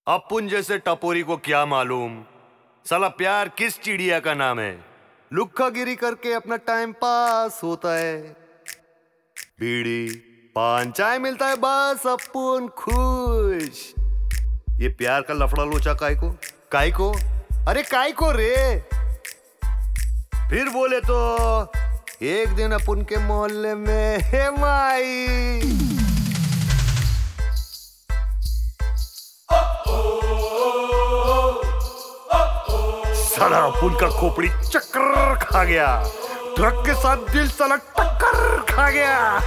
अपुन जैसे टपोरी को क्या मालूम साला प्यार किस चिड़िया का नाम है। लुक्कागिरी करके अपना टाइम पास होता है। बीड़ी पान चाय मिलता है बस अपुन खुश। ये प्यार का लफड़ा लोचा काय को अरे काय को रे। फिर बोले तो एक दिन अपुन के मोहल्ले में हे माई साला अपुन का खोपड़ी चक्कर खा गया। ट्रक के साथ दिल साला टक्कर खा गया।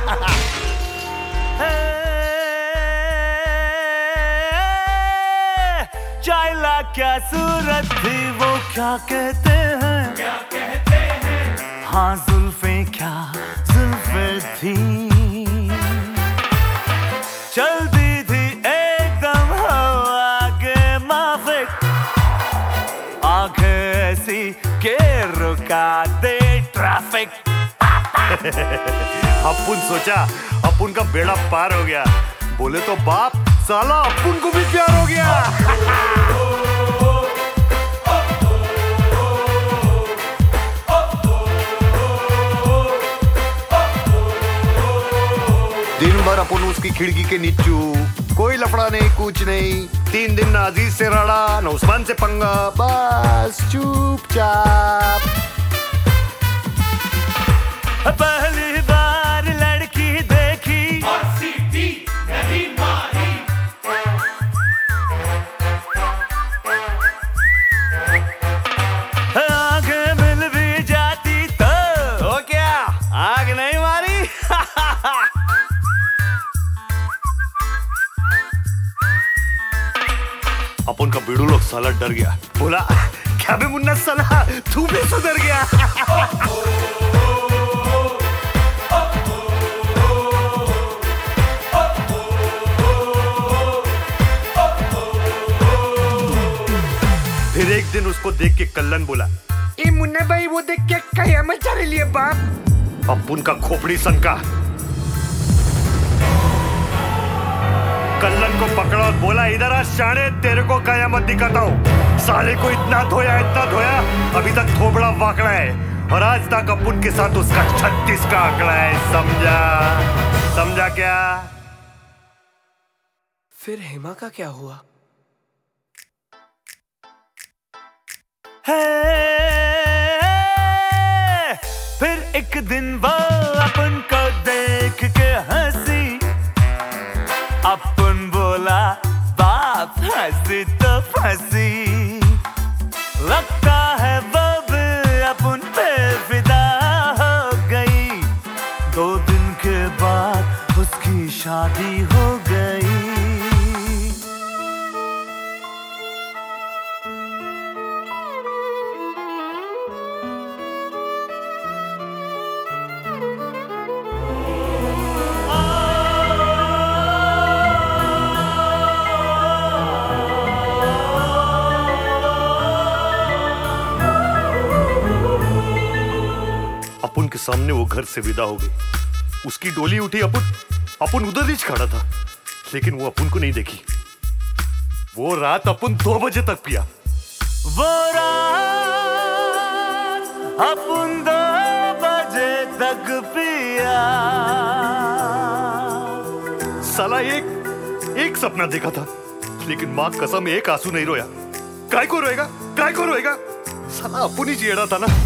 चाइला क्या सूरत थी वो क्या कहते हैं हाँ जुल्फे क्या जुल्फे थी। चलती थी एकदम हो आगे माफिक आंखें ऐसी के रुका दे ट्रैफिक। अपुन सोचा अपुन का बेड़ा पार हो गया। बोले तो बाप साला अपुन को भी प्यार हो गया। दिन भर अपुन उसकी खिड़की के नीचू कोई लफड़ा नहीं कुछ नहीं। 3 दिन ना अजीज से रड़ा ना उस्मान से पंगा बस चुपचाप। पहली बार लड़की देखी और सीटी नहीं मारी। आगे मिल भी जाती तो क्या आग नहीं मारी। अपुन का बीड़ू लोग साला डर गया। बोला क्या बे मुन्ना साला तू भी सुधर गया। फिर एक दिन उसको देख के कल्लन बोला ए मुन्ना भाई वो देख के कयामत चाले लिए बाप। अपुन का खोपड़ी सनका। कल्लन को पकड़ा और बोला इधर आ शाणे तेरे को कयामत दिखाता हूँ। साले को इतना धोया अभी तक थोबड़ा वाकड़ा है और आज तक अपुन के साथ उसका 36 का आंकड़ा है। समझा क्या। फिर हेमा का क्या हुआ? फिर एक दिन वो अपन को देख के हंसी। अपन बोला बाप हंसी तो फंसी। लगता है वो भी अपन पे फिदा हो गई। 2 दिन के बाद उसकी शादी हो गई। अपुन के सामने वो घर से विदा हो गई। उसकी डोली उठी। अपुन उधर ही खड़ा था लेकिन वो अपुन को नहीं देखी। वो रात अपुन 2 बजे तक पिया। वो रात अपुन 2 बजे तक पिया। साला एक सपना देखा था लेकिन मां कसम एक आंसू नहीं रोया। काय को रोएगा साला अपुन ही चेड़ा था ना।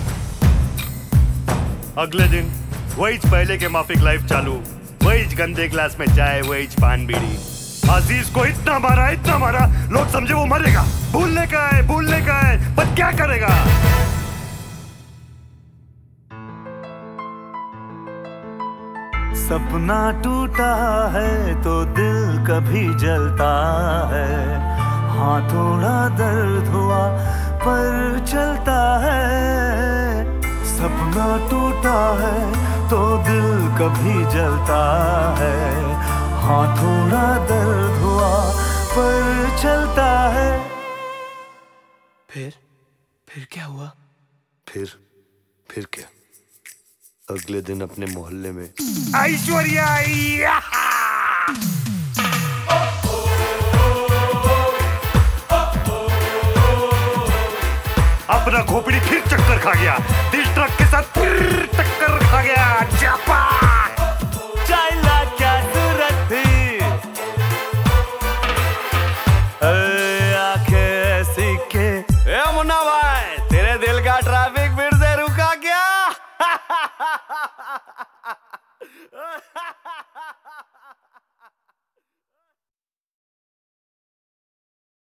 अगले दिन वही पहले के माफिक लाइफ चालू। वही गंदे ग्लास में चाय वही पान बीड़ी। अजीज को इतना मारा लोग समझे वो मरेगा। भूलने का है पर क्या करेगा। सपना टूटा है तो दिल कभी जलता है। हाँ थोड़ा दर्द हुआ पर चलता है। सपना टूटा है तो दिल कभी जलता है। हाँ थोड़ा दर्द हुआ पर चलता है। फिर क्या हुआ? फिर क्या। अगले दिन अपने मोहल्ले में ऐश्वर्या आई। खोपड़ी फिर चक्कर खा गया, दिल ट्रक के साथ फिर टक्कर खा गया। चापा चाइला क्या सूरत थी, आंखें ऐसी के। ए मुन्ना भाई, तेरे दिल का ट्रैफिक फिर से रुका क्या?